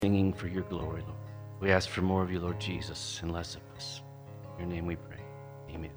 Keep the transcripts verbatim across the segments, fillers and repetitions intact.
singing for your glory, Lord. We ask for more of you, Lord Jesus, and less of us. In your name we pray. Amen.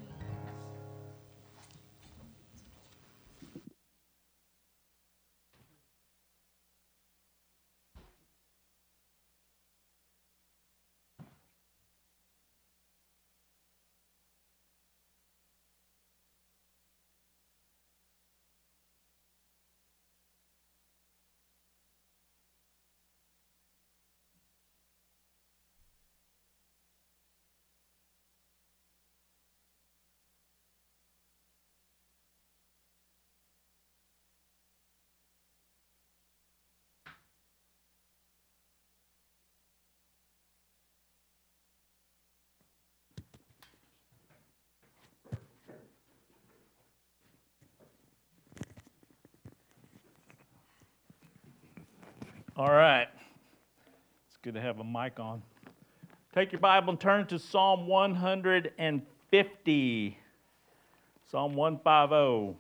All right. It's good to have a mic on. Take your Bible and turn to Psalm one fifty. Psalm one fifty.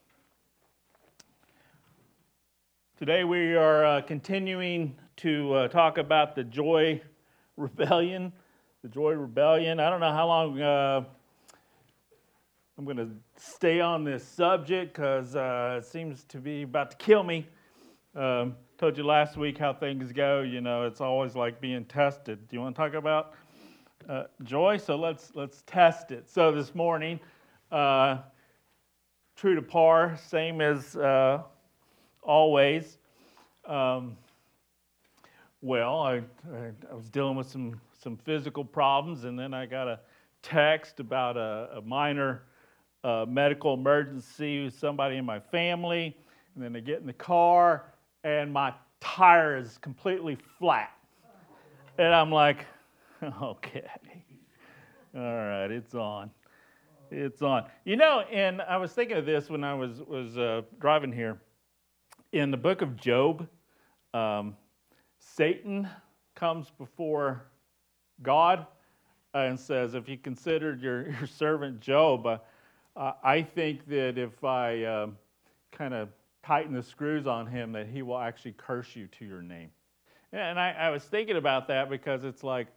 Today we are uh, continuing to uh, talk about the Joy Rebellion. The Joy Rebellion. I don't know how long uh, I'm going to stay on this subject because uh, it seems to be about to kill me. Um, told you last week how things go. You know, it's always like being tested. Do you want to talk about uh, joy? So let's let's test it. So this morning, uh, true to par, same as uh, always. Um, well, I, I I was dealing with some some physical problems, and then I got a text about a, a minor uh, medical emergency with somebody in my family, and then I get in the car, and my tire is completely flat. And I'm like, okay, all right, it's on. It's on. You know, and I was thinking of this when I was, was uh, driving here. In the book of Job, um, Satan comes before God and says, if you considered your, your servant Job, uh, uh, I think that if I uh, kind of tighten the screws on him, that he will actually curse you to your name. And I, I was thinking about that because it's like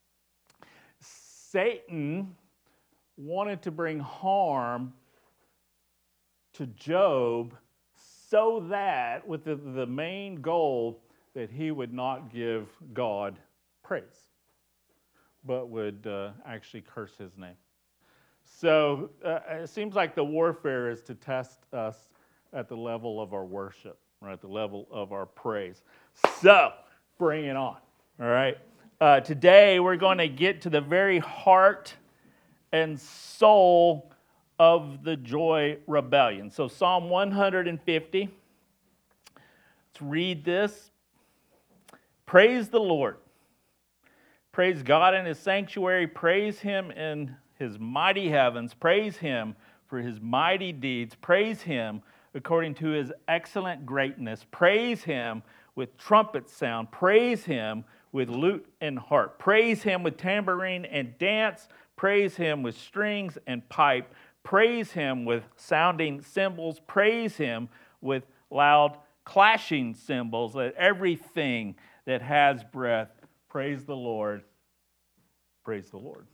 Satan wanted to bring harm to Job so that, with the, the main goal, that he would not give God praise, but would uh, actually curse his name. So uh, it seems like the warfare is to test us at the level of our worship, right? At the level of our praise. So bring it on, all right? Uh, today we're going to get to the very heart and soul of the Joy Rebellion. So Psalm one fifty, let's read this. Praise the Lord. Praise God in his sanctuary. Praise him in his mighty heavens. Praise him for his mighty deeds. Praise him according to his excellent greatness. Praise him with trumpet sound. Praise him with lute and harp. Praise him with tambourine and dance. Praise him with strings and pipe. Praise him with sounding cymbals. Praise him with loud clashing cymbals. Let everything that has breath praise the Lord. Praise the Lord.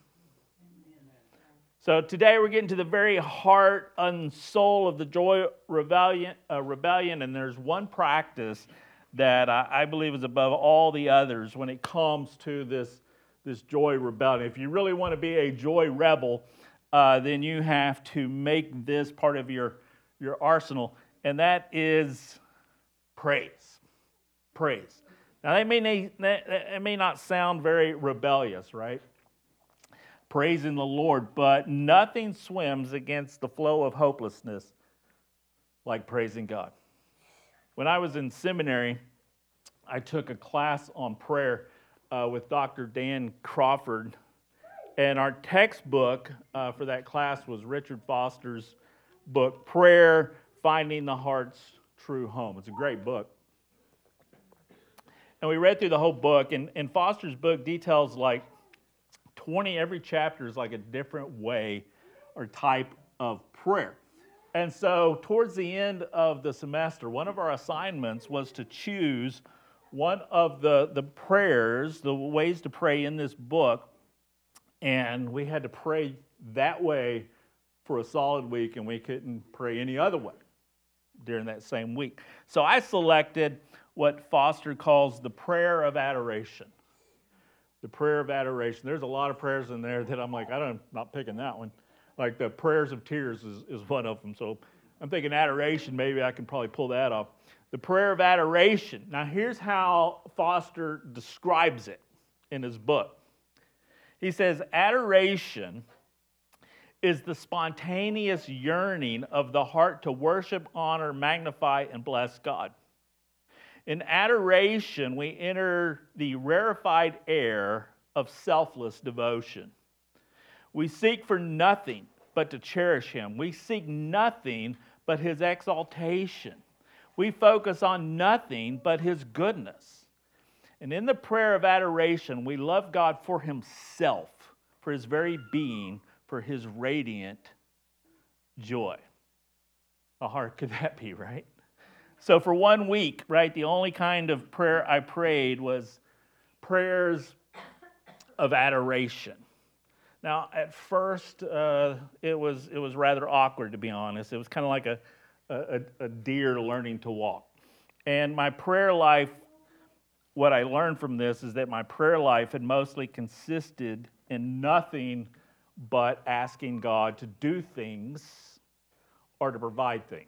So today we're getting to the very heart and soul of the Joy Rebellion, uh, rebellion, and there's one practice that I, I believe is above all the others when it comes to this, this Joy Rebellion. If you really want to be a Joy Rebel, uh, then you have to make this part of your, your arsenal, and that is praise. Praise. Now, that may, that may not sound very rebellious, right? Praising the Lord, but nothing swims against the flow of hopelessness like praising God. When I was in seminary, I took a class on prayer uh, with Doctor Dan Crawford, and our textbook uh, for that class was Richard Foster's book, Prayer, Finding the Heart's True Home. It's a great book. And we read through the whole book, and, and Foster's book details like twenty, every chapter is like a different way or type of prayer. And so towards the end of the semester, one of our assignments was to choose one of the, the prayers, the ways to pray in this book, and we had to pray that way for a solid week, and we couldn't pray any other way during that same week. So I selected what Foster calls the prayer of adoration. The prayer of adoration. There's a lot of prayers in there that I'm like, I don't, I'm not picking that one. Like the prayers of tears is, is one of them. So I'm thinking adoration, maybe I can probably pull that off. The prayer of adoration. Now here's how Foster describes it in his book. He says, adoration is the spontaneous yearning of the heart to worship, honor, magnify, and bless God. In adoration, we enter the rarefied air of selfless devotion. We seek for nothing but to cherish Him. We seek nothing but His exaltation. We focus on nothing but His goodness. And in the prayer of adoration, we love God for Himself, for His very being, for His radiant joy. How hard could that be, right? So for one week, right, the only kind of prayer I prayed was prayers of adoration. Now, at first, uh, it was it was rather awkward, to be honest. It was kind of like a, a, a deer learning to walk. And my prayer life, what I learned from this is that my prayer life had mostly consisted in nothing but asking God to do things or to provide things.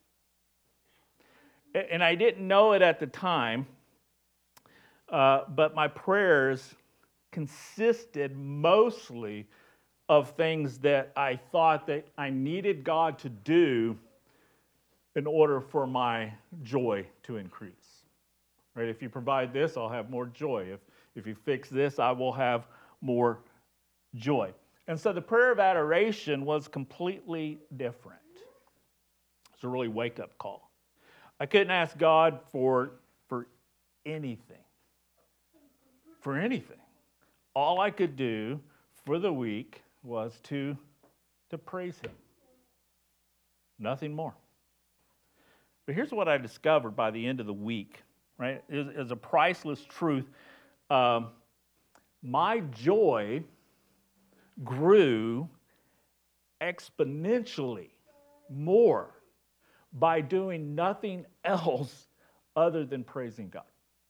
And I didn't know it at the time, uh, but my prayers consisted mostly of things that I thought that I needed God to do in order for my joy to increase. Right? If you provide this, I'll have more joy. If, if you fix this, I will have more joy. And so the prayer of adoration was completely different. It's a really wake-up call. I couldn't ask God for, for anything. For anything. All I could do for the week was to, to praise Him. Nothing more. But here's what I discovered by the end of the week, right? It is a priceless truth. Um, my joy grew exponentially more by doing nothing else other than praising God.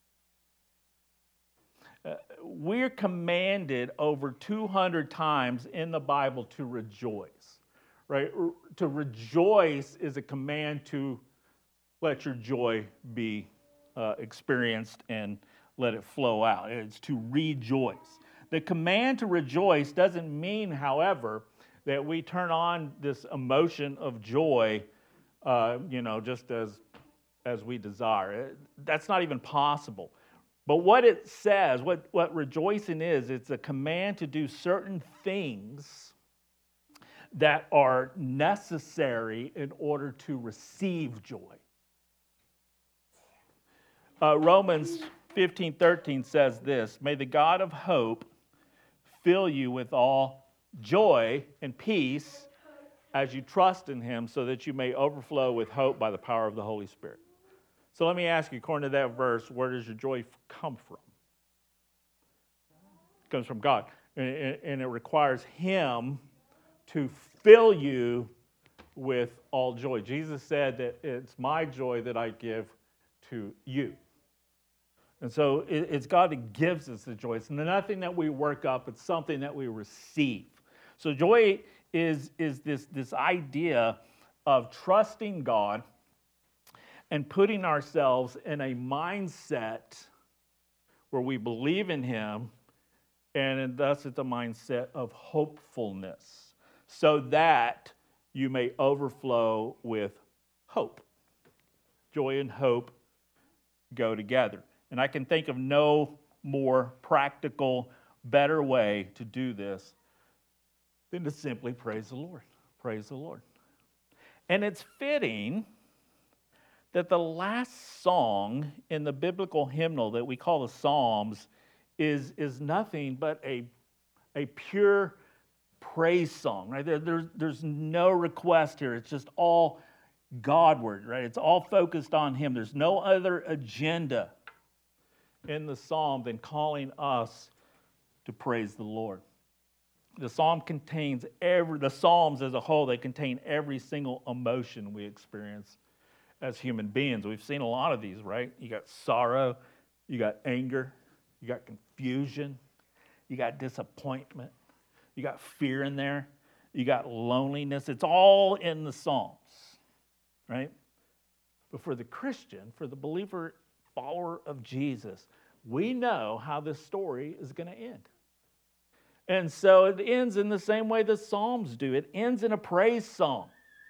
Uh, we're commanded over two hundred times in the Bible to rejoice, right? To rejoice is a command to let your joy be uh, experienced and let it flow out. It's to rejoice. The command to rejoice doesn't mean, however, that we turn on this emotion of joy, uh, you know, just as, as we desire. That's not even possible. But what it says, what, what rejoicing is, it's a command to do certain things that are necessary in order to receive joy. Uh, Romans fifteen thirteen says this, "May the God of hope fill you with all joy and peace as you trust in Him, so that you may overflow with hope by the power of the Holy Spirit." So let me ask you, according to that verse, where does your joy come from? It comes from God. And it requires Him to fill you with all joy. Jesus said that it's my joy that I give to you. And so it's God that gives us the joy. It's nothing that we work up. It's something that we receive. So joy is, is this, this idea of trusting God and putting ourselves in a mindset where we believe in Him, and thus it's a mindset of hopefulness, so that you may overflow with hope. Joy and hope go together. And I can think of no more practical, better way to do this than to simply praise the Lord. Praise the Lord. And it's fitting that the last song in the biblical hymnal that we call the Psalms is, is nothing but a, a pure praise song, right? There, there's, there's no request here. It's just all Godward, right? It's all focused on Him. There's no other agenda. in the psalm than calling us to praise the Lord. The psalm contains every, the psalms as a whole, they contain every single emotion we experience as human beings. We've seen a lot of these, right? You got sorrow, you got anger, you got confusion, you got disappointment, you got fear in there, you got loneliness. It's all in the Psalms, right? But for the Christian, for the believer, follower of Jesus, we know how this story is going to end. And so it ends in the same way the Psalms do. It ends in a praise song.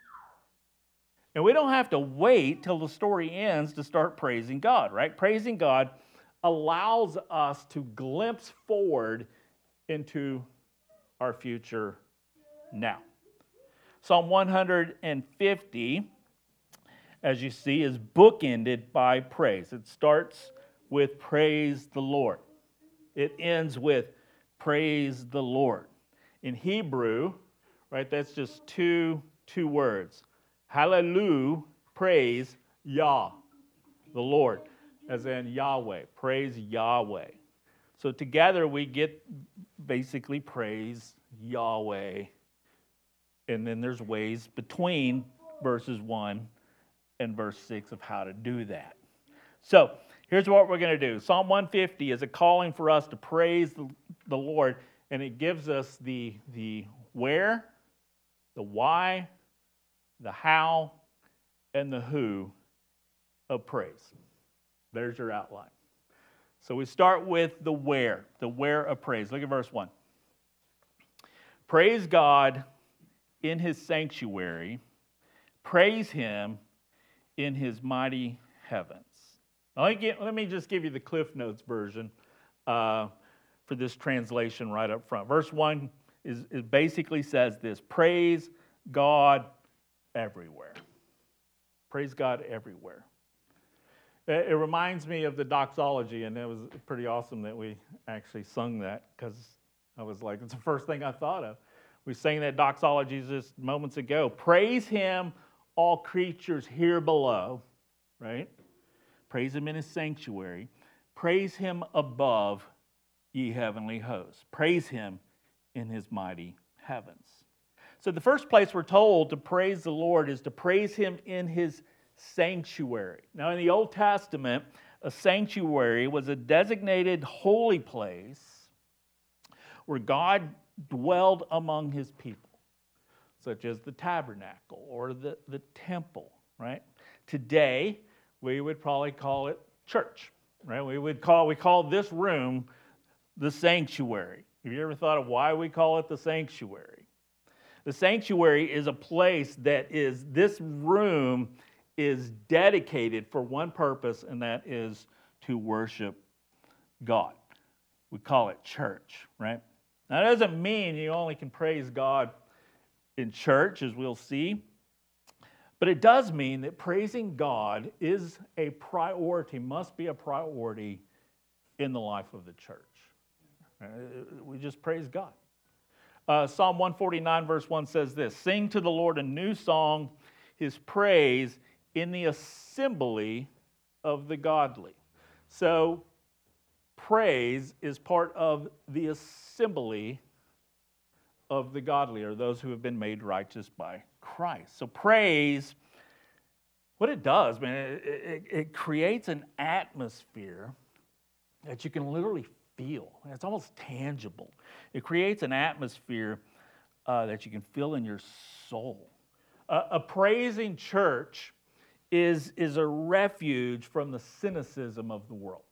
And we don't have to wait till the story ends to start praising God, right? Praising God allows us to glimpse forward into our future now. Psalm one hundred fifty, as you see, is bookended by praise. It starts with praise the Lord. It ends with praise the Lord. In Hebrew, right, that's just two, two words. Hallelujah, praise Yah, the Lord, as in Yahweh, praise Yahweh. So together we get basically praise Yahweh. And then there's ways between verses one and verse six of how to do that. So here's what we're going to do. Psalm one fifty is a calling for us to praise the, the Lord, and it gives us the, the where, the why, the how, and the who of praise. There's your outline. So we start with the where, the where of praise. Look at verse one. Praise God in his sanctuary. Praise him in his mighty heavens. Now, let, me get, let me just give you the Cliff Notes version uh, for this translation right up front. Verse one is, is basically says this: praise God everywhere. Praise God everywhere. It, it reminds me of the doxology, and it was pretty awesome that we actually sung that, because I was like, it's the first thing I thought of. We sang that doxology just moments ago. Praise him, all creatures here below, right? Praise him in his sanctuary. Praise him above, ye heavenly hosts. Praise him in his mighty heavens. So the first place we're told to praise the Lord is to praise him in his sanctuary. Now in the Old Testament, a sanctuary was a designated holy place where God dwelled among his people, such as the tabernacle or the, the temple, right? Today, we would probably call it church, right? We would call, we call this room the sanctuary. Have you ever thought of why we call it the sanctuary? The sanctuary is a place that is, this room is dedicated for one purpose, and that is to worship God. We call it church, right? Now, that doesn't mean you only can praise God in church, as we'll see. But it does mean that praising God is a priority, must be a priority in the life of the church. We just praise God. Uh, Psalm one forty-nine verse one says this: sing to the Lord a new song, his praise in the assembly of the godly. So praise is part of the assembly of the godly, or those who have been made righteous by Christ. So praise, what it does, man, it, it, it creates an atmosphere that you can literally feel. It's almost tangible. It creates an atmosphere uh, that you can feel in your soul. Uh, a praising church is, is a refuge from the cynicism of the world.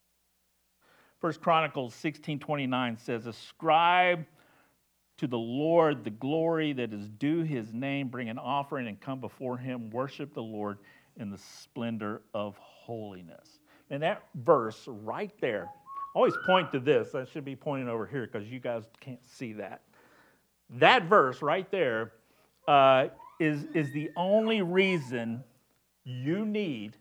First Chronicles sixteen twenty-nine says, ascribe to the Lord the glory that is due his name, bring an offering and come before him, worship the Lord in the splendor of holiness. And that verse right there, I always point to this. I should be pointing over here because you guys can't see that. That verse right there uh, is, is the only reason you need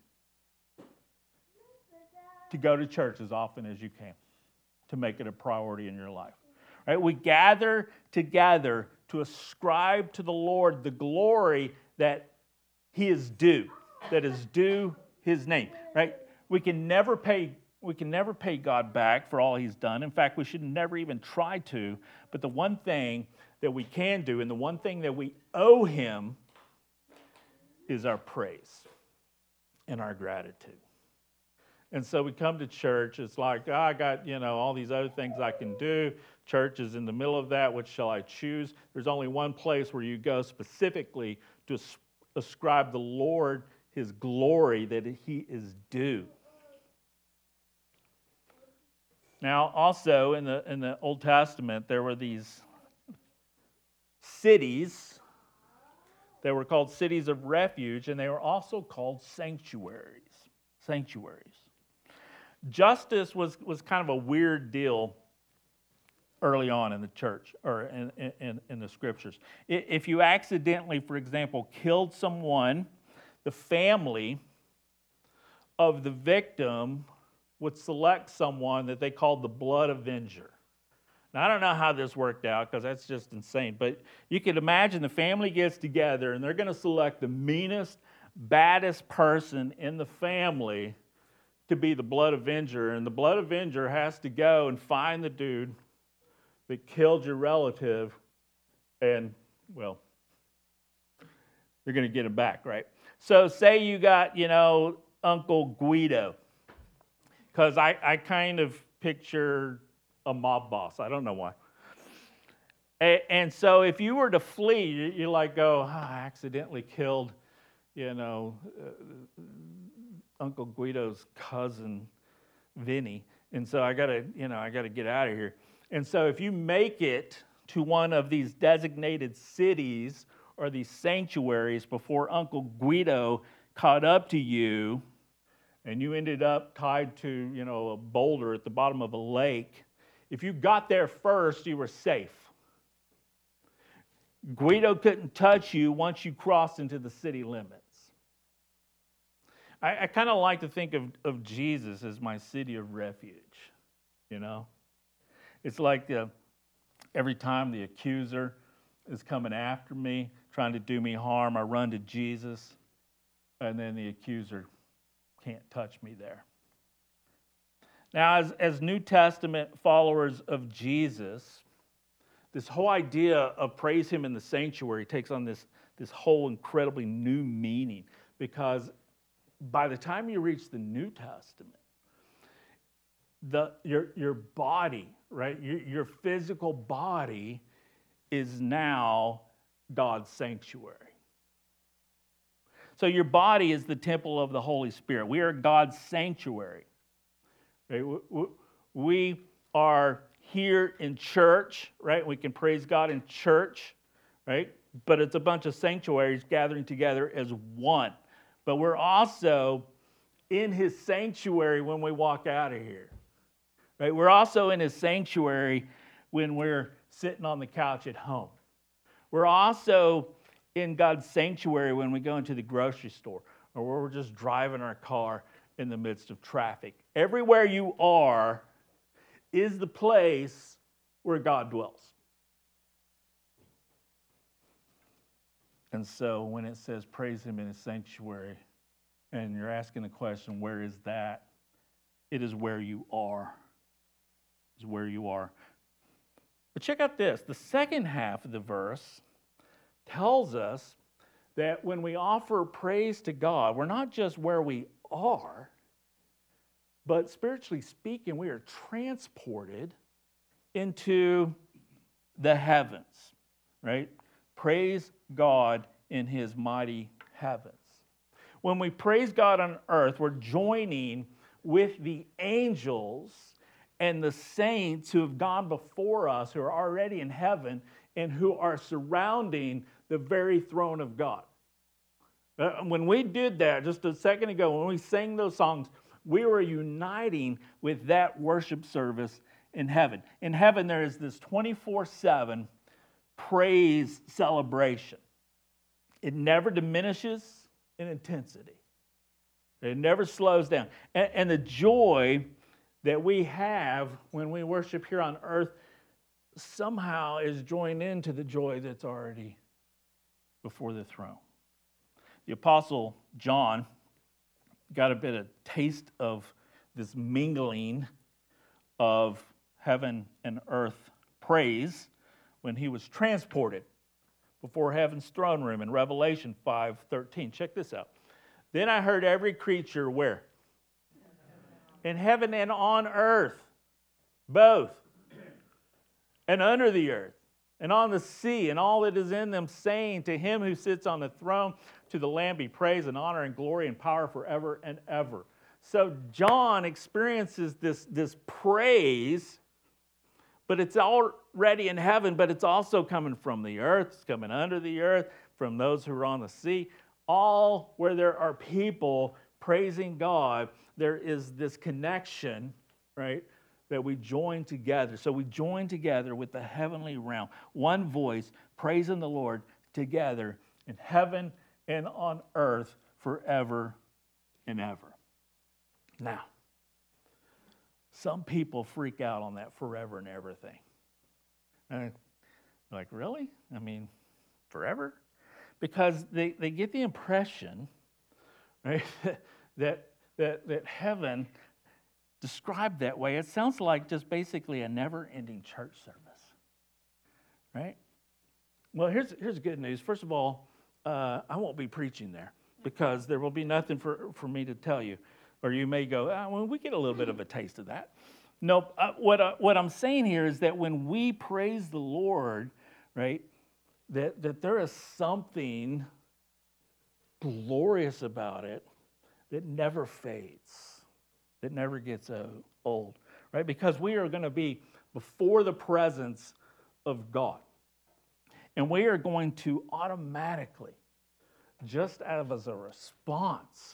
to go to church as often as you can, to make it a priority in your life. Right? We gather together to ascribe to the Lord the glory that he is due, that is due his name. Right? We can never pay We can never pay God back for all he's done. In fact, we should never even try to. But the one thing that we can do, and the one thing that we owe him, is our praise and our gratitude. And so we come to church. It's like, oh, I got, you know, all these other things I can do. Church is in the middle of that. Which shall I choose? There's only one place where you go specifically to ascribe the Lord his glory that he is due. Now, also in the in the Old Testament, there were these cities that were called cities of refuge, and they were also called sanctuaries. Sanctuaries. Justice was, was kind of a weird deal early on in the church, or in, in, in the scriptures. If you accidentally, for example, killed someone, the family of the victim would select someone that they called the blood avenger. Now, I don't know how this worked out because that's just insane, but you could imagine the family gets together and they're going to select the meanest, baddest person in the family to be the blood avenger, and the blood avenger has to go and find the dude that killed your relative, and, well, you're going to get him back, right? So say you got, you know, Uncle Guido, because I, I kind of picture a mob boss. I don't know why. And, and so if you were to flee, you, you like go, oh, I accidentally killed, you know, uh, Uncle Guido's cousin, Vinny. And so I got to, you know, I got to get out of here. And so if you make it to one of these designated cities or these sanctuaries before Uncle Guido caught up to you, and you ended up tied to, you know, a boulder at the bottom of a lake, if you got there first, you were safe. Guido couldn't touch you once you crossed into the city limits. I, I kind of like to think of, of Jesus as my city of refuge, you know? It's like the, every time the accuser is coming after me, trying to do me harm, I run to Jesus, and then the accuser can't touch me there. Now, as, as New Testament followers of Jesus, this whole idea of praise him in the sanctuary takes on this, this whole incredibly new meaning, because by the time you reach the New Testament, the your your body, right, your, your physical body is now God's sanctuary. So your body is the temple of the Holy Spirit. We are God's sanctuary. Right? We are here in church, right? We can praise God in church, right? But it's a bunch of sanctuaries gathering together as one. But we're also in his sanctuary when we walk out of here. Right? We're also in his sanctuary when we're sitting on the couch at home. We're also in God's sanctuary when we go into the grocery store, or where we're just driving our car in the midst of traffic. Everywhere you are is the place where God dwells. And so when it says praise him in his sanctuary, and you're asking the question, where is that? It is where you are. It's where you are. But check out this. The second half of the verse tells us that when we offer praise to God, we're not just where we are, but spiritually speaking, we are transported into the heavens, right? Praise God in his mighty heavens. When we praise God on earth, we're joining with the angels and the saints who have gone before us, who are already in heaven, and who are surrounding the very throne of God. When we did that just a second ago, when we sang those songs, we were uniting with that worship service in heaven. In heaven, there is this twenty-four seven praise celebration. It never diminishes in intensity. It never slows down. And, and the joy that we have when we worship here on earth somehow is joined into the joy that's already before the throne. The Apostle John got a bit of taste of this mingling of heaven and earth praise when he was transported before heaven's throne room in Revelation five thirteen. Check this out. Then I heard every creature where? In heaven and on earth, both, and under the earth, and on the sea, and all that is in them, saying, to him who sits on the throne, to the Lamb be praise and honor and glory and power forever and ever. So John experiences this, this praise, but it's already in heaven, but it's also coming from the earth, it's coming under the earth, from those who are on the sea. All where there are people praising God, there is this connection, right, that we join together. So we join together with the heavenly realm, one voice, praising the Lord together in heaven and on earth forever and ever. Now, some people freak out on that forever and everything. And like, really? I mean, forever? Because they, they get the impression, right, that, that, that heaven, described that way, it sounds like just basically a never-ending church service, right? Well, here's, here's good news. First of all, uh, I won't be preaching there because there will be nothing for, for me to tell you. Or you may go, ah, well, we get a little bit of a taste of that. No, uh, what, uh, what I'm saying here is that when we praise the Lord, right, that, that there is something glorious about it that never fades, that never gets uh, old, right? Because we are going to be before the presence of God. And we are going to automatically, just as a response,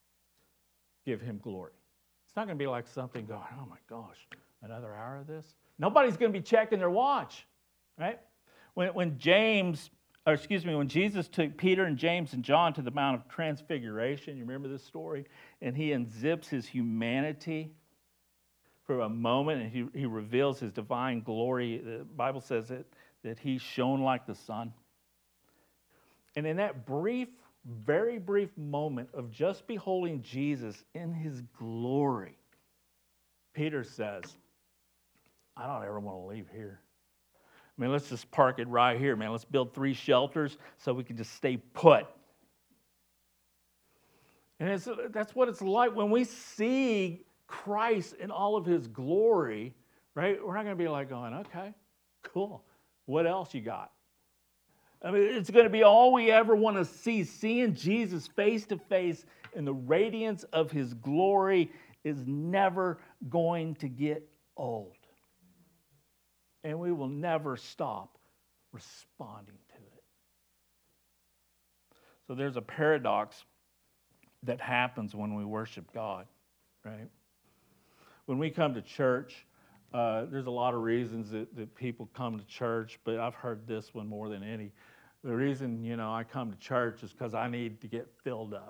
give him glory. It's not going to be like something going, oh my gosh, another hour of this? Nobody's going to be checking their watch, right? When, when James, or excuse me, when Jesus took Peter and James and John to the Mount of Transfiguration, you remember this story? And he unzips his humanity for a moment, and he, he reveals his divine glory. The Bible says that, that he shone like the sun. And in that brief, very brief moment of just beholding Jesus in his glory, Peter says, I don't ever want to leave here. I mean, let's just park it right here, man. Let's build three shelters so we can just stay put. And it's, that's what it's like when we see Christ in all of his glory, right? We're not going to be like going, okay, cool. What else you got? I mean, it's going to be all we ever want to see. Seeing Jesus face to face in the radiance of his glory is never going to get old. And we will never stop responding to it. So there's a paradox that happens when we worship God, right? When we come to church, uh, there's a lot of reasons that, that people come to church, but I've heard this one more than any. The reason, you know, I come to church is because I need to get filled up.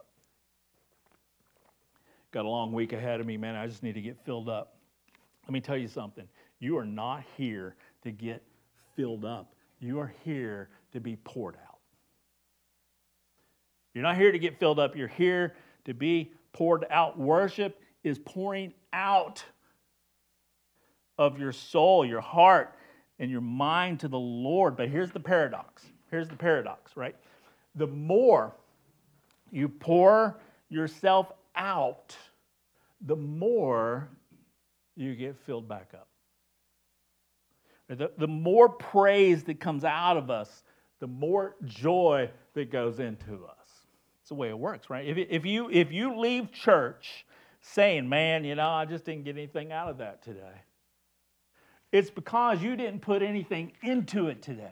Got a long week ahead of me, man. I just need to get filled up. Let me tell you something. You are not here to get filled up. You are here to be poured out. You're not here to get filled up. You're here to be poured out. Worship is pouring out of your soul, your heart, and your mind to the Lord. But here's the paradox. Here's the paradox, right? The more you pour yourself out, the more you get filled back up. The, the more praise that comes out of us, the more joy that goes into us. It's the way it works, right? If, if, you, if you leave church saying, man, you know, I just didn't get anything out of that today, it's because you didn't put anything into it today.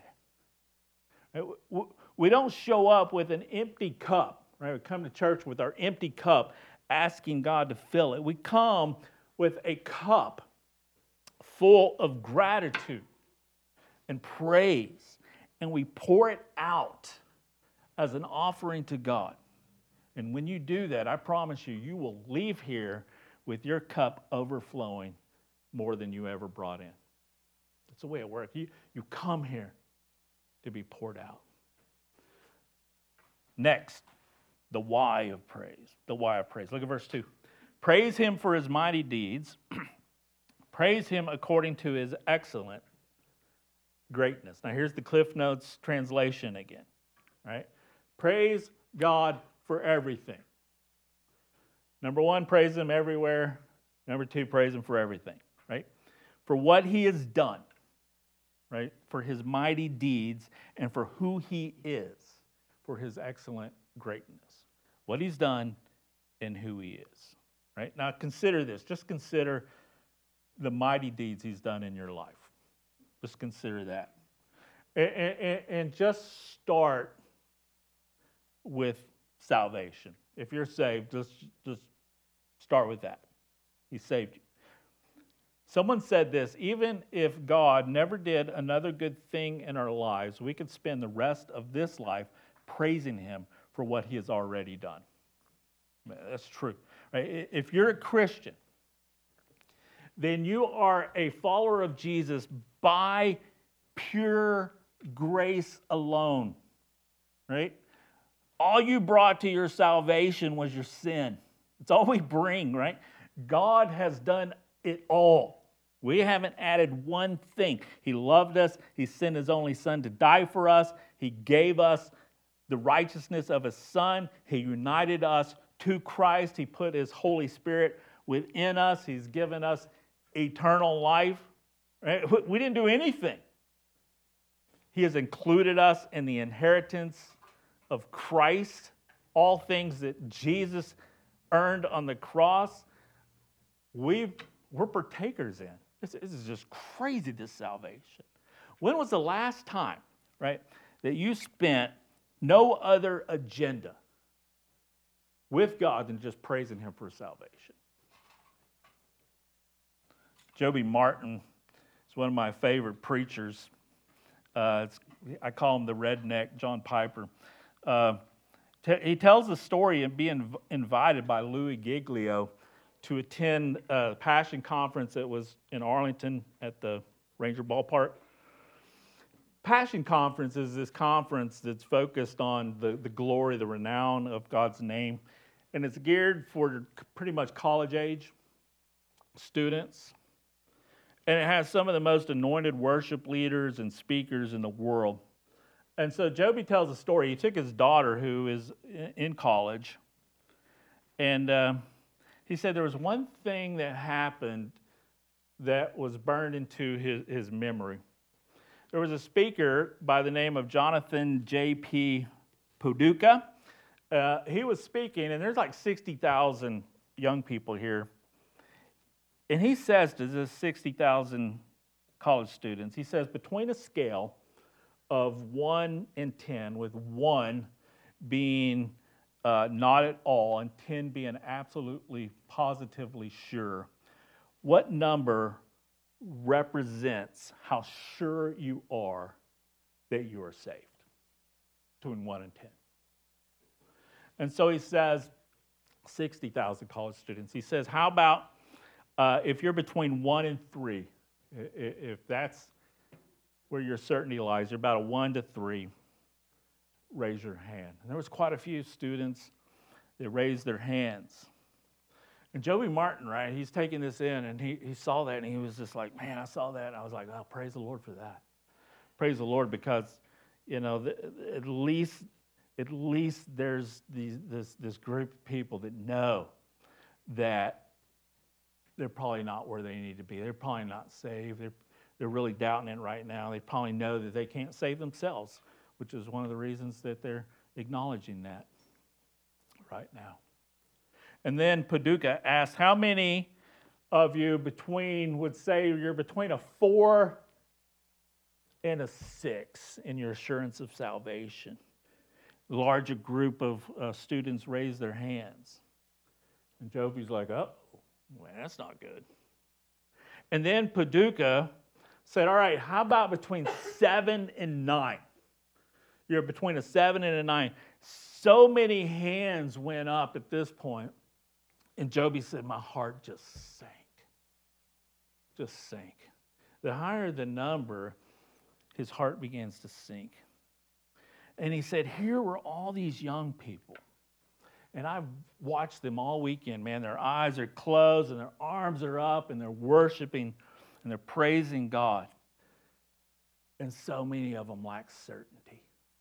We don't show up with an empty cup, right? We come to church with our empty cup, asking God to fill it. We come with a cup full of gratitude and praise, and we pour it out as an offering to God. And when you do that, I promise you, you will leave here with your cup overflowing more than you ever brought in. That's the way it works. You, you come here to be poured out. Next, the why of praise. The why of praise. Look at verse two. Praise him for his mighty deeds. Praise him according to his excellent greatness. Now here's the Cliff Notes translation again, right? Praise God for everything. Number one, praise him everywhere. Number two, praise him for everything, right? For what he has done, right? For his mighty deeds and for who he is, for his excellent greatness. What he's done and who he is, right? Now consider this. Just consider the mighty deeds he's done in your life. Just consider that. And, and, and just start with salvation. If you're saved, just, just start with that. He saved you. Someone said this, even if God never did another good thing in our lives, we could spend the rest of this life praising him for what he has already done. That's true. Right? If you're a Christian, then you are a follower of Jesus by pure grace alone, right? All you brought to your salvation was your sin. It's all we bring, right? God has done it all. We haven't added one thing. He loved us. He sent his only son to die for us. He gave us the righteousness of his son. He united us to Christ. He put his Holy Spirit within us. He's given us eternal life. Right? We didn't do anything. He has included us in the inheritance of Christ, all things that Jesus earned on the cross. We've, we're partakers in. This, this is just crazy, this salvation. When was the last time, right, that you spent no other agenda with God than just praising him for salvation? Joby Martin is one of my favorite preachers. Uh, it's, I call him the redneck John Piper. Uh, t- he tells the story of being inv- invited by Louis Giglio to attend a Passion Conference that was in Arlington at the Ranger Ballpark. Passion Conference is this conference that's focused on the, the glory, the renown of God's name, and it's geared for pretty much college-age students. And it has some of the most anointed worship leaders and speakers in the world. And so Joby tells a story. He took his daughter, who is in college, and uh, he said there was one thing that happened that was burned into his, his memory. There was a speaker by the name of Jonathan J P Paducah. Uh, he was speaking, and there's like sixty thousand young people here. And he says to this sixty thousand college students, he says, between a scale of one and ten, with one being uh, not at all and ten being absolutely, positively sure, what number represents how sure you are that you are saved? Between one and ten. And so he says, sixty thousand college students. He says, how about Uh, if you're between one and three, if that's where your certainty lies, you're about a one to three, raise your hand. And there was quite a few students that raised their hands. And Joby Martin, right, he's taking this in, and he, he saw that, and he was just like, man, I saw that. And I was like, oh, praise the Lord for that. Praise the Lord, because, you know, the, at least at least there's these, this, this group of people that know that they're probably not where they need to be. They're probably not saved. They're, they're really doubting it right now. They probably know that they can't save themselves, which is one of the reasons that they're acknowledging that right now. And then Paducah asked, how many of you between would say you're between a four and a six in your assurance of salvation? A larger group of uh, students raised their hands. And Joby's like, oh, well, that's not good. And then Paducah said, all right, how about between seven and nine? You're between a seven and a nine. So many hands went up at this point. And Joby said, my heart just sank. Just sank. The higher the number, his heart begins to sink. And he said, here were all these young people. And I've watched them all weekend, man. Their eyes are closed and their arms are up and they're worshiping and they're praising God. And so many of them lack certainty.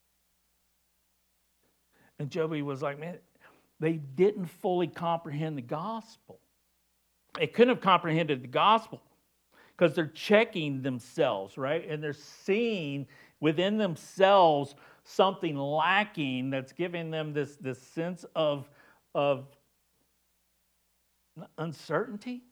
And Joby was like, man, they didn't fully comprehend the gospel. They couldn't have comprehended the gospel because they're checking themselves, right? And they're seeing within themselves something lacking that's giving them this, this sense of, of uncertainty.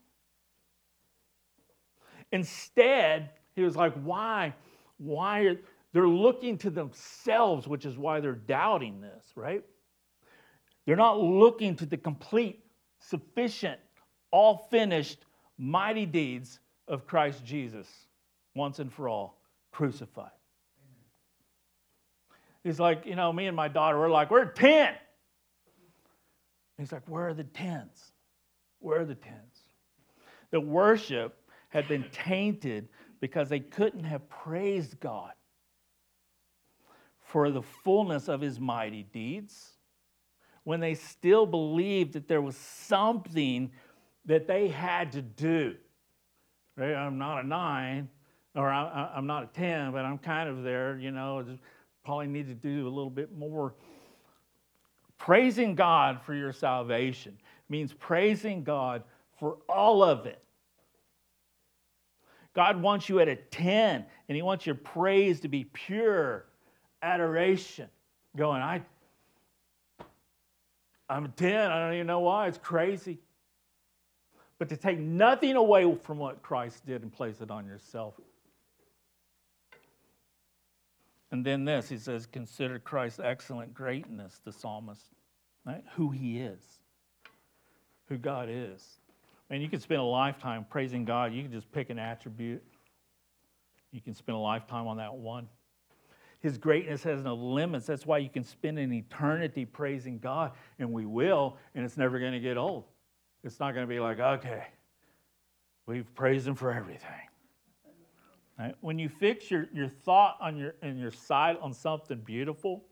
Instead, he was like, why? Why are they're looking to themselves, which is why they're doubting this, right? They're not looking to the complete, sufficient, all finished, mighty deeds of Christ Jesus, once and for all, crucified. He's like, you know, me and my daughter, we're like, we're ten. He's like, where are the tens? Where are the tens? The worship had been tainted because they couldn't have praised God for the fullness of his mighty deeds when they still believed that there was something that they had to do. Right? I'm not a nine, or I, I'm not a ten, but I'm kind of there, you know, just probably need to do a little bit more. Praising God for your salvation means praising God for all of it. God wants you at a ten, and he wants your praise to be pure adoration. Going, I, I'm a ten, I don't even know why, it's crazy. But to take nothing away from what Christ did and place it on yourself. And then this, he says, consider Christ's excellent greatness, the psalmist, right? Who he is, who God is. And you can spend a lifetime praising God. You can just pick an attribute. You can spend a lifetime on that one. His greatness has no limits. That's why you can spend an eternity praising God, and we will, and it's never going to get old. It's not going to be like, okay, we've praised him for everything. Right? When you fix your, your thought on your and your sight on something beautiful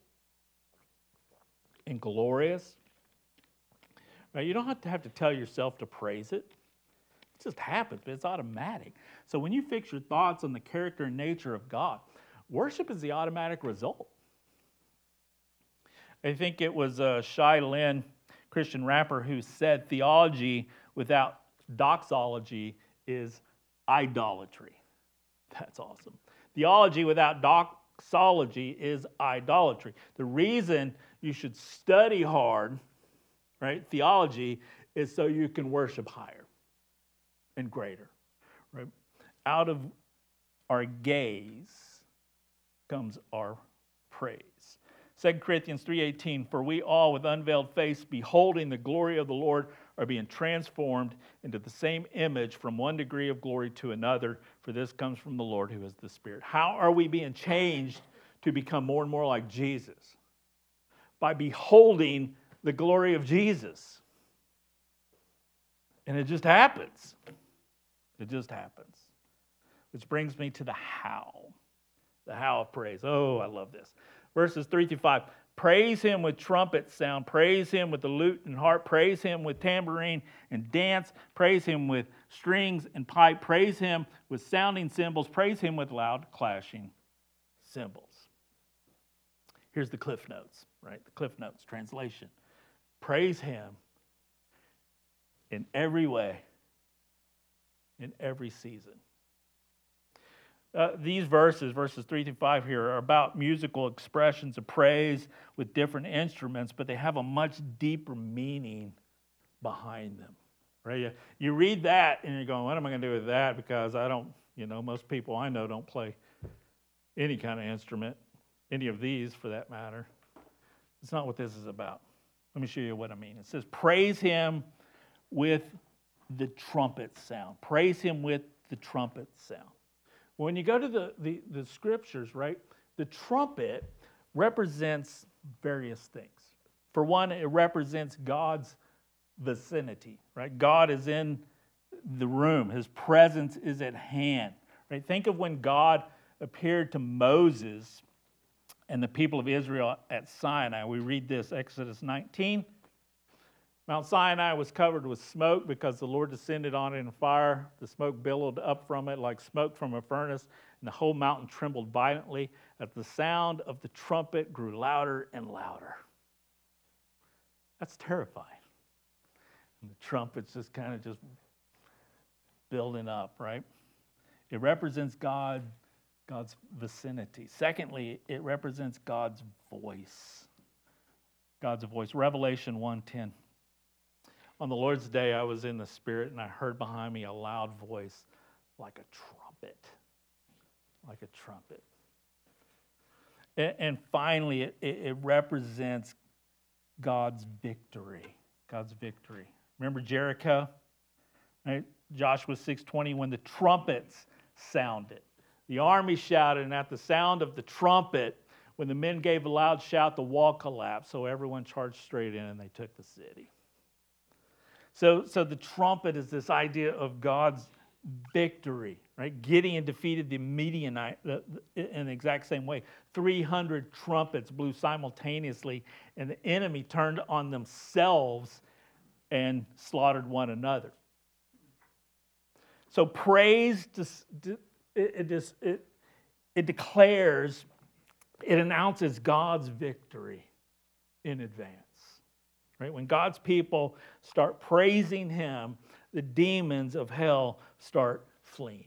and glorious, right, you don't have to have to tell yourself to praise it. It just happens, but it's automatic. So when you fix your thoughts on the character and nature of God, worship is the automatic result. I think it was uh, Shai Linne, Christian rapper, who said theology without doxology is idolatry. That's awesome. Theology without doxology is idolatry. The reason you should study hard, right, theology, is so you can worship higher and greater. Right? Out of our gaze comes our praise. Second Corinthians three eighteen, for we all with unveiled face, beholding the glory of the Lord, are being transformed into the same image from one degree of glory to another, for this comes from the Lord who is the Spirit. How are we being changed to become more and more like Jesus? By beholding the glory of Jesus. And it just happens. It just happens. Which brings me to the how. The how of praise. Oh, I love this. Verses three through five. Praise him with trumpet sound. Praise him with the lute and harp. Praise him with tambourine and dance. Praise him with strings and pipe. Praise him with sounding cymbals. Praise him with loud clashing cymbals. Here's the Cliff Notes, right? The Cliff Notes translation. Praise him in every way, in every season. Uh, these verses, verses three through five here, are about musical expressions of praise with different instruments, but they have a much deeper meaning behind them. Right? You, you read that and you're going, what am I going to do with that? Because I don't, you know, most people I know don't play any kind of instrument, any of these for that matter. It's not what this is about. Let me show you what I mean. It says, praise him with the trumpet sound. Praise him with the trumpet sound. When you go to the, the, the scriptures, right, the trumpet represents various things. For one, it represents God's vicinity, right? God is in the room. His presence is at hand, right? Think of when God appeared to Moses and the people of Israel at Sinai. We read this, Exodus nineteen, Mount Sinai was covered with smoke because the Lord descended on it in fire. The smoke billowed up from it like smoke from a furnace, and the whole mountain trembled violently as the sound of the trumpet grew louder and louder. That's terrifying. And the trumpet's just kind of just building up, right? It represents God, God's vicinity. Secondly, it represents God's voice. God's voice. Revelation one ten. On the Lord's day, I was in the Spirit, and I heard behind me a loud voice like a trumpet. Like a trumpet. And, and finally, it, it represents God's victory. God's victory. Remember Jericho? Right? Joshua six twenty, when the trumpets sounded. The army shouted, and at the sound of the trumpet, when the men gave a loud shout, the wall collapsed. So everyone charged straight in, and they took the city. So, so the trumpet is this idea of God's victory, right? Gideon defeated the Midianite in the exact same way. three hundred trumpets blew simultaneously, and the enemy turned on themselves and slaughtered one another. So praise, it, it, it, it declares, it announces God's victory in advance. Right? When God's people start praising Him, the demons of hell start fleeing.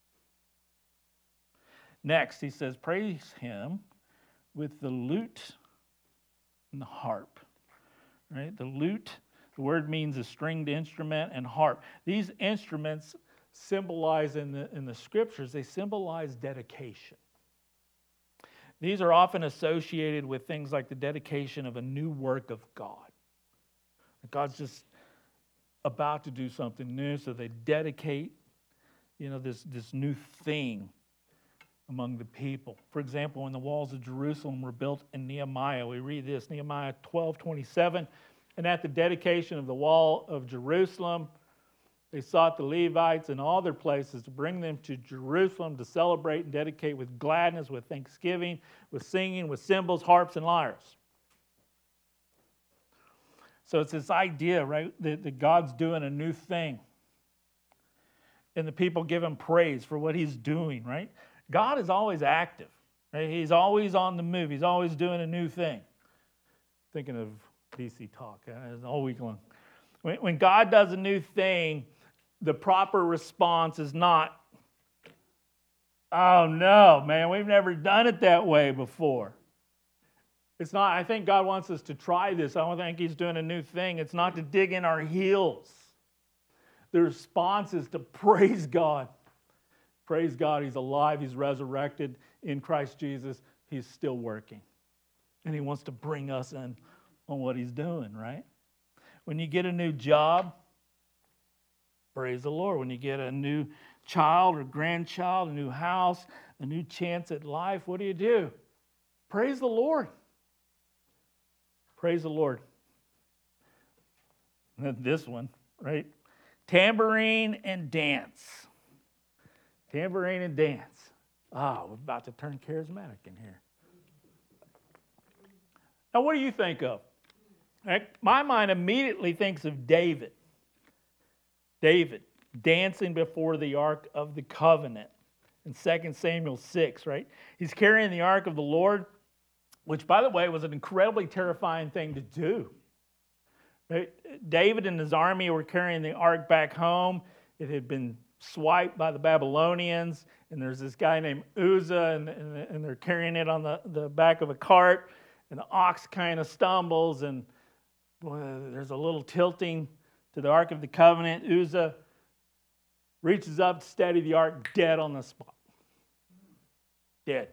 Next, he says, praise Him with the lute and the harp. Right? The lute, the word means a stringed instrument, and harp. These instruments symbolize in the, in the scriptures, they symbolize dedication. These are often associated with things like the dedication of a new work of God. God's just about to do something new, so they dedicate, you know, this, this new thing among the people. For example, when the walls of Jerusalem were built in Nehemiah, we read this, Nehemiah twelve twenty-seven, and at the dedication of the wall of Jerusalem, they sought the Levites in all their places to bring them to Jerusalem to celebrate and dedicate with gladness, with thanksgiving, with singing, with cymbals, harps, and lyres. So it's this idea, right, that, that God's doing a new thing. And the people give Him praise for what He's doing, right? God is always active, right? He's always on the move. He's always doing a new thing. Thinking of D C talk uh, all week long. When, when God does a new thing, the proper response is not, oh no, man, we've never done it that way before. It's not, I think God wants us to try this. I don't think He's doing a new thing. It's not to dig in our heels. The response is to praise God. Praise God, He's alive, He's resurrected in Christ Jesus. He's still working. And He wants to bring us in on what He's doing, right? When you get a new job, praise the Lord. When you get a new child or grandchild, a new house, a new chance at life, what do you do? Praise the Lord. Praise the Lord. This one, right? Tambourine and dance. Tambourine and dance. Ah, oh, we're about to turn charismatic in here. Now, what do you think of? My mind immediately thinks of David. David dancing before the Ark of the Covenant in Second Samuel six, right? He's carrying the Ark of the Lord, which, by the way, was an incredibly terrifying thing to do. Right? David and his army were carrying the ark back home. It had been swiped by the Babylonians, and there's this guy named Uzzah, and, and, and they're carrying it on the, the back of a cart, and the ox kind of stumbles, and boy, there's a little tilting to the Ark of the Covenant. Uzzah reaches up to steady the ark, dead on the spot. Dead.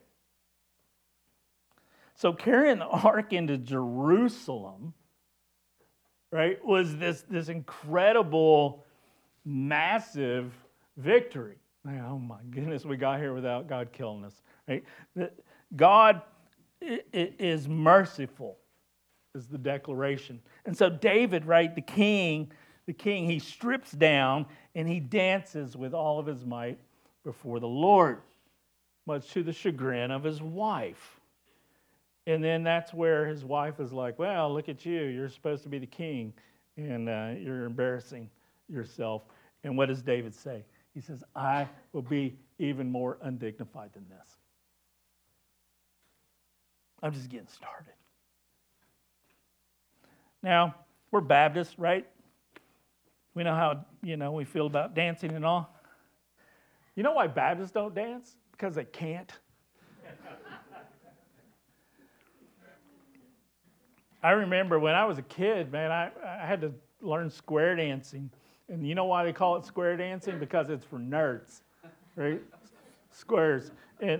So carrying the ark into Jerusalem, right, was this, this incredible, massive victory. Oh my goodness, we got here without God killing us. Right? God is merciful, is the declaration. And so David, right, the king, the king, he strips down and he dances with all of his might before the Lord, much to the chagrin of his wife. And then that's where his wife is like, well, look at you. You're supposed to be the king. and uh, you're embarrassing yourself. And what does David say? He says, I will be even more undignified than this. I'm just getting started. Now, we're Baptists, right? We know how, you know, we feel about dancing and all. You know why Baptists don't dance? Because they can't. I remember when I was a kid, man, I, I had to learn square dancing. And you know why they call it square dancing? Because it's for nerds, right? Squares. And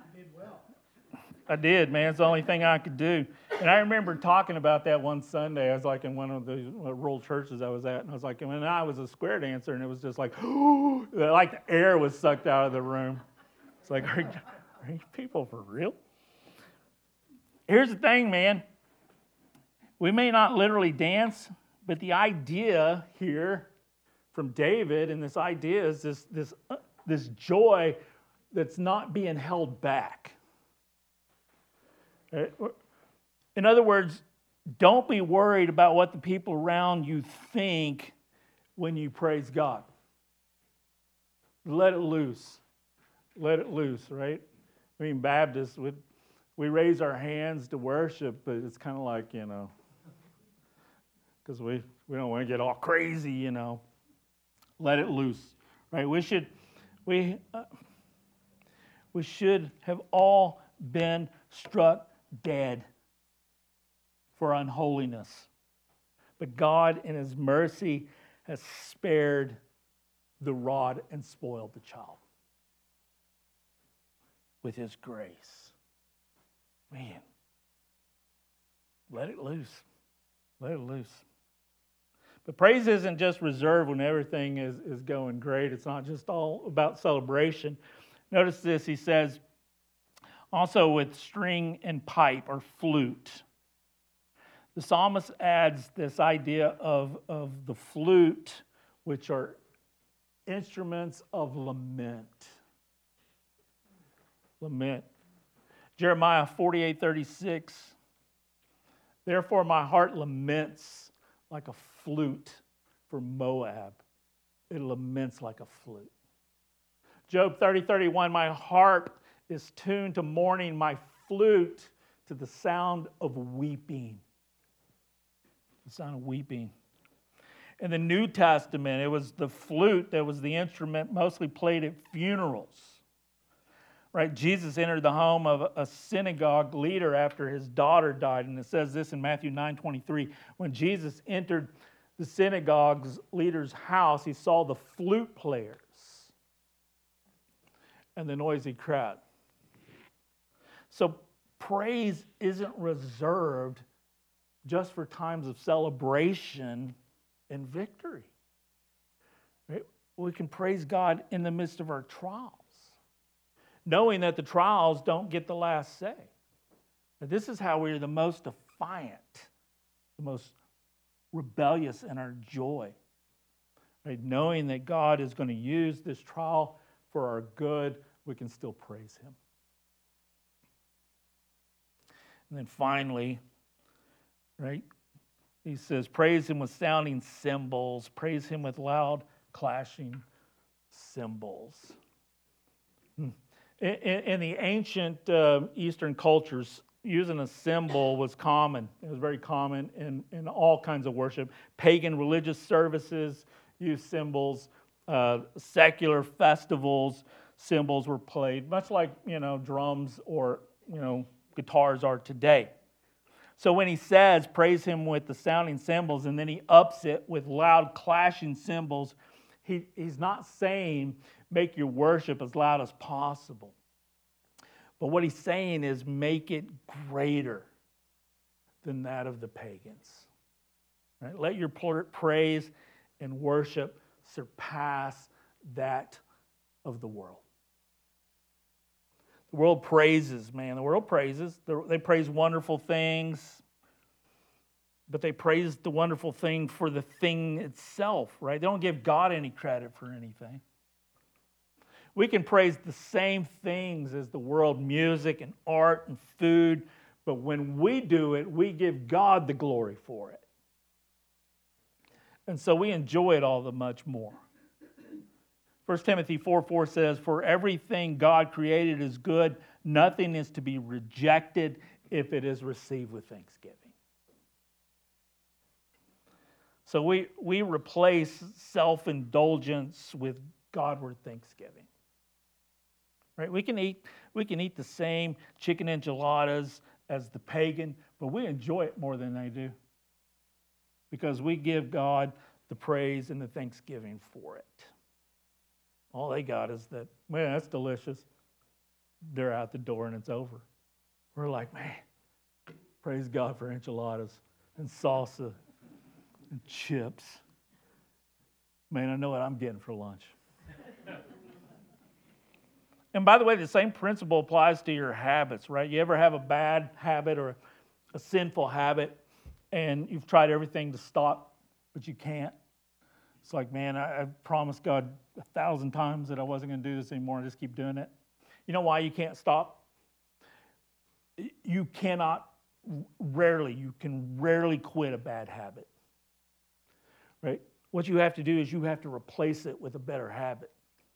I did, man. It's the only thing I could do. And I remember talking about that one Sunday. I was like in one of the rural churches I was at, and I was like, when I was a square dancer, and it was just like, like the air was sucked out of the room. It's like, are you, are you people for real? Here's the thing, man. We may not literally dance, but the idea here from David, and this idea is this this uh, this joy that's not being held back. In other words, don't be worried about what the people around you think when you praise God. Let it loose. Let it loose, right? I mean, Baptists, we, we raise our hands to worship, but it's kind of like, you know, because we, we don't want to get all crazy, you know. Let it loose, right? We should, we, uh, we should have all been struck dead for unholiness. But God, in His mercy, has spared the rod and spoiled the child with His grace. Man, let it loose. Let it loose. But praise isn't just reserved when everything is, is going great. It's not just all about celebration. Notice this, he says, also with string and pipe or flute. The psalmist adds this idea of, of the flute, which are instruments of lament. Lament. Jeremiah forty-eight thirty-six. Therefore my heart laments like a flute for Moab. It laments like a flute. Job thirty thirty-one. My harp is tuned to mourning, my flute to the sound of weeping. The sound of weeping. In the New Testament, it was the flute that was the instrument mostly played at funerals. Right? Jesus entered the home of a synagogue leader after his daughter died. And it says this in Matthew nine twenty-three. When Jesus entered the synagogue's leader's house, he saw the flute players and the noisy crowd. So praise isn't reserved just for times of celebration and victory. Right? We can praise God in the midst of our trials, knowing that the trials don't get the last say. But this is how we're the most defiant, the most rebellious in our joy. Right? Knowing that God is going to use this trial for our good, we can still praise Him. And then finally, right, he says, praise Him with sounding cymbals, praise Him with loud clashing cymbals. Hmm. In, in the ancient uh, Eastern cultures, using a cymbal was common. It was very common in, in all kinds of worship. Pagan religious services used cymbals. Uh, secular festivals, cymbals were played, much like, you know, drums or, you know, guitars are today. So when he says, praise Him with the sounding cymbals, and then he ups it with loud clashing cymbals, he, he's not saying make your worship as loud as possible. But what he's saying is make it greater than that of the pagans. Right? Let your praise and worship surpass that of the world. The world praises, man. The world praises. They praise wonderful things, but they praise the wonderful thing for the thing itself, right? They don't give God any credit for anything. We can praise the same things as the world, music and art and food, but when we do it, we give God the glory for it. And so we enjoy it all the much more. First Timothy four four says, "For everything God created is good. Nothing is to be rejected if it is received with thanksgiving." So we, we replace self-indulgence with Godward thanksgiving. Right? We can eat we can eat the same chicken enchiladas as the pagan, but we enjoy it more than they do. Because we give God the praise and the thanksgiving for it. All they got is that, man, that's delicious. They're out the door and it's over. We're like, man, praise God for enchiladas and salsa and chips. Man, I know what I'm getting for lunch. And by the way, the same principle applies to your habits, right? You ever have a bad habit or a sinful habit and you've tried everything to stop, but you can't? It's like, man, I, I promised God a thousand times that I wasn't going to do this anymore and just keep doing it. You know why you can't stop? You cannot, rarely, you can rarely quit a bad habit. Right? What you have to do is you have to replace it with a better habit.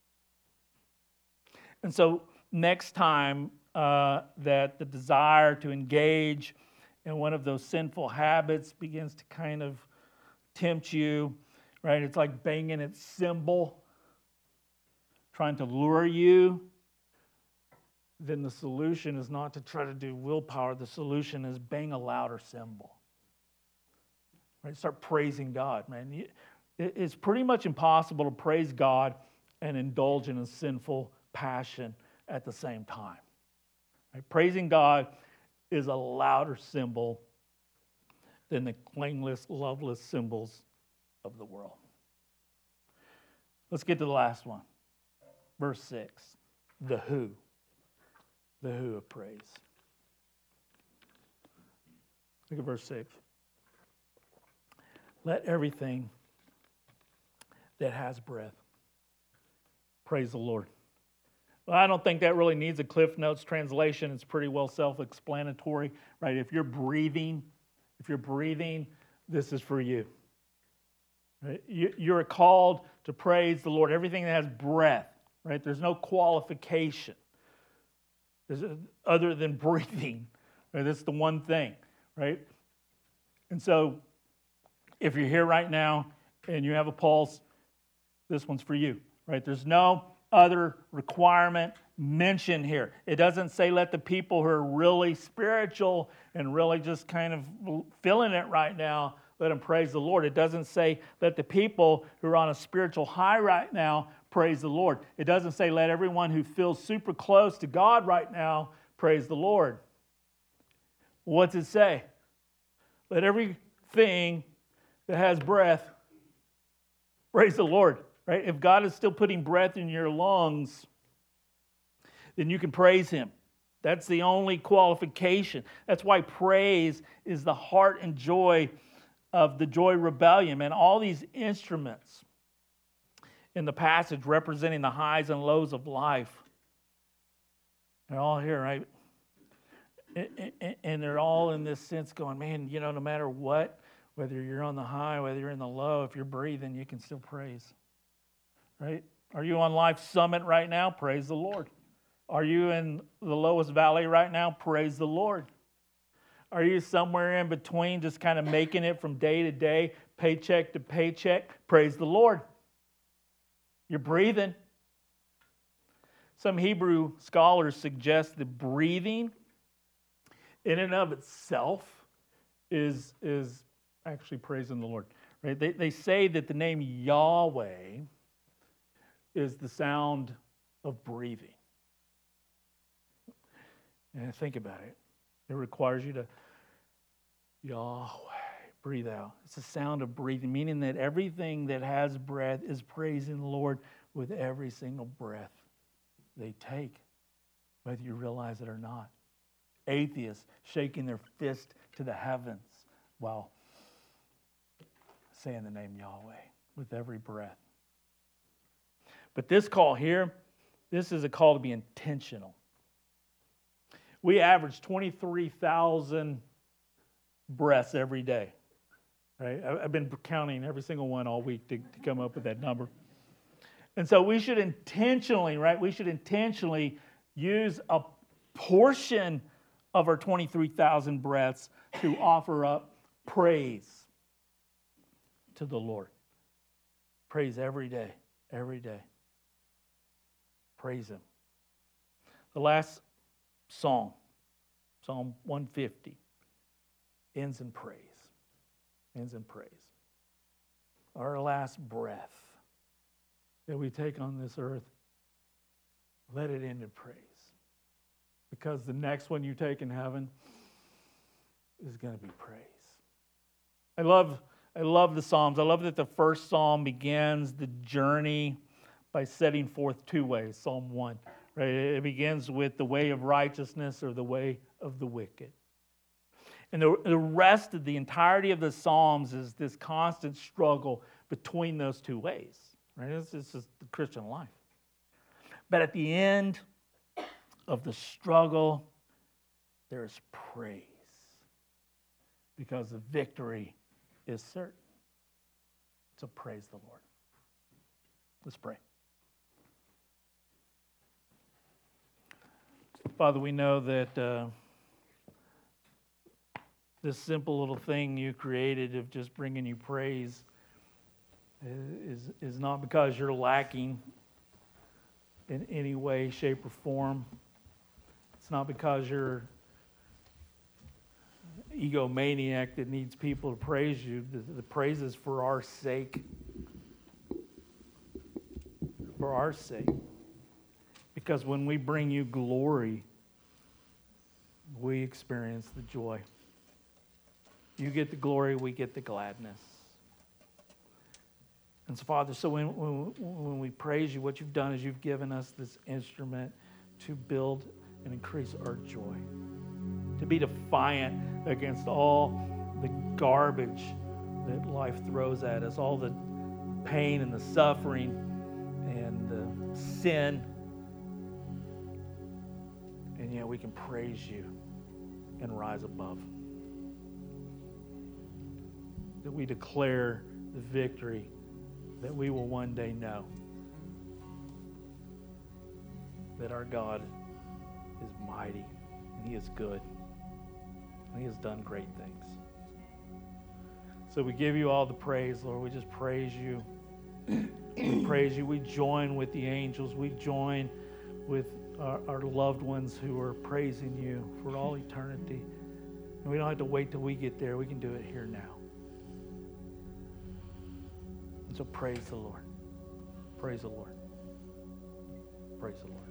And so next time uh, that the desire to engage in one of those sinful habits begins to kind of tempt you, right? It's like banging its cymbal, trying to lure you. Then the solution is not to try to do willpower. The solution is bang a louder cymbal. Right? Start praising God, man. It's pretty much impossible to praise God and indulge in a sinful passion at the same time. Right? Praising God is a louder cymbal than the clangless, loveless cymbals of the world. Let's get to the last one. Verse six. The who. The who of praise. Look at verse six. Let everything that has breath praise the Lord. Well, I don't think that really needs a Cliff Notes translation. It's pretty well self-explanatory, right? If you're breathing, if you're breathing, this is for you. Right? You're called to praise the Lord. Everything that has breath, right? There's no qualification There's a, other than breathing. Right? That's the one thing, right? And so, if you're here right now and you have a pulse, this one's for you, right? There's no other requirement mentioned here. It doesn't say let the people who are really spiritual and really just kind of feeling it right now, let them praise the Lord. It doesn't say let the people who are on a spiritual high right now praise the Lord. It doesn't say let everyone who feels super close to God right now praise the Lord. What's it say? Let everything that has breath praise the Lord. Right? If God is still putting breath in your lungs, then you can praise Him. That's the only qualification. That's why praise is the heart and joy of the Joy Rebellion. And all these instruments in the passage representing the highs and lows of life, they're all here, right? And they're all in this sense going, man, you know, no matter what, whether you're on the high, whether you're in the low, if you're breathing, you can still praise. Right? Are you on life's summit right now? Praise the Lord. Are you in the lowest valley right now? Praise the Lord. Are you somewhere in between, just kind of making it from day to day, paycheck to paycheck? Praise the Lord. You're breathing. Some Hebrew scholars suggest that breathing in and of itself is, is actually praising the Lord. Right? They, they say that the name Yahweh is the sound of breathing. And think about it. It requires you to, Yahweh, breathe out. It's the sound of breathing, meaning that everything that has breath is praising the Lord with every single breath they take, whether you realize it or not. Atheists shaking their fist to the heavens while saying the name Yahweh with every breath. But this call here, this is a call to be intentional. We average twenty-three thousand breaths every day. Right? I- I've been counting every single one all week to, to come up with that number. And so we should intentionally, right? We should intentionally use a portion of our twenty-three thousand breaths to offer up praise to the Lord. Praise every day, every day. Praise Him. The last psalm, Psalm one fifty, ends in praise. Ends in praise. Our last breath that we take on this earth, let it end in praise. Because the next one you take in heaven is going to be praise. I love, I love the Psalms. I love that the first psalm begins the journey by setting forth two ways. Psalm one, right? It begins with the way of righteousness or the way of the wicked. And the, the rest of the entirety of the Psalms is this constant struggle between those two ways. Right? This, this is the Christian life. But at the end of the struggle, there is praise. Because the victory is certain. So praise the Lord. Let's pray. Father, we know that uh, this simple little thing you created of just bringing you praise is, is not because you're lacking in any way, shape, or form. It's not because you're an egomaniac that needs people to praise you. The, the praise is for our sake. For our sake. Because when we bring you glory, we experience the joy. You get the glory, we get the gladness. And so, Father, so when, when, when we praise you, what you've done is you've given us this instrument to build and increase our joy. To be defiant against all the garbage that life throws at us, all the pain and the suffering and the sin. And yet we can praise you and rise above. That we declare the victory that we will one day know. That our God is mighty and He is good and He has done great things. So we give you all the praise, Lord. We just praise you. We praise you. We join with the angels. We join with our, our loved ones who are praising you for all eternity. And we don't have to wait till we get there. We can do it here now. And so praise the Lord. Praise the Lord. Praise the Lord.